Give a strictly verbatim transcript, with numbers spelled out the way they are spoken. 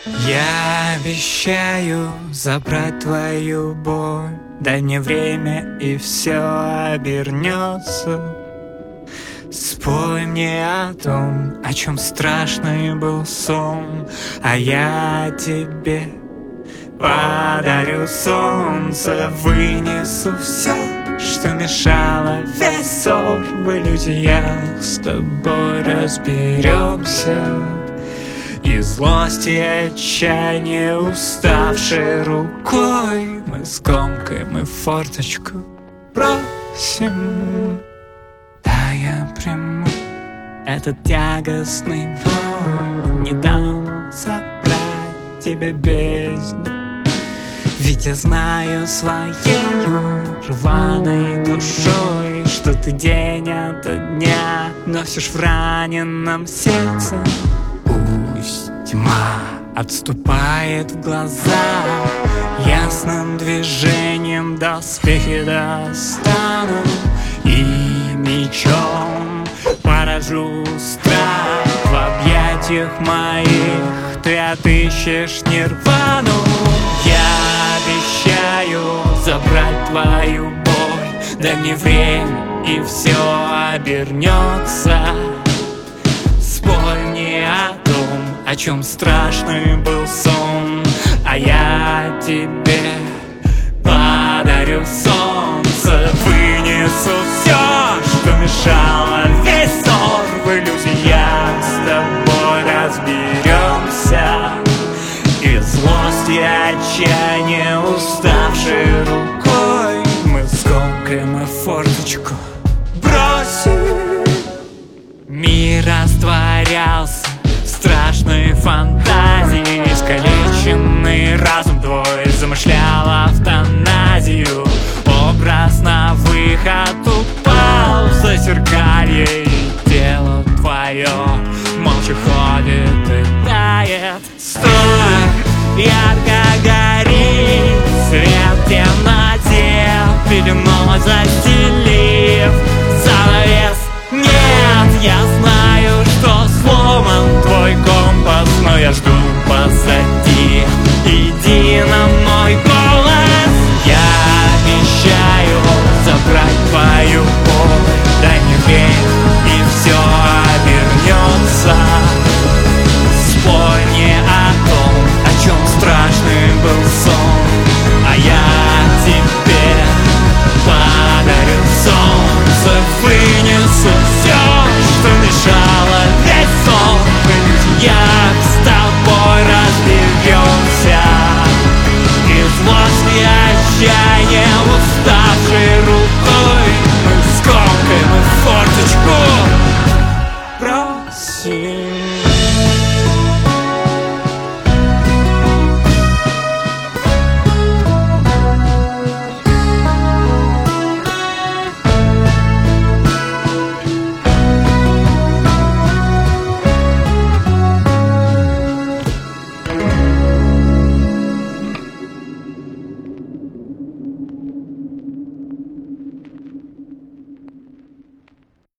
Я обещаю забрать твою боль. Дай мне время, и все обернется. Спой мне о том, о чем страшный был сон, а я тебе подарю солнце. Вынесу все, что мешало, весь ссор в иллюзиях. С тобой разберемся. И злость, и отчаяние, уставшей рукой, мы скомкаем и форточку бросим. Да, я приму этот тягостный боль, не дам забрать тебя бездну. Ведь я знаю своей рваной душой, что ты день ото дня носишь в раненом сердце. Пусть тьма отступает в глаза, ясным движением доспехи достану, и мечом поражу страх. В объятиях моих ты отыщешь нирвану. Я обещаю забрать твою боль. Дай мне время, и все обернется. Спой мне о том, о чем страшный был сон, а я тебе подарю солнце. Вынесу все, что мешало, весь ссор в иллюзиях. С тобой разберемся. И злость, и отчаяние, уставшей рукой, мы скомкаем и форточку бросим. Мир растворялся в страшной фантазии. Искалеченный разум твой замышлял эвтаназию. Образ на выход упал в зазеркалье, и тело твое молча ходит и тает. Стой, ярко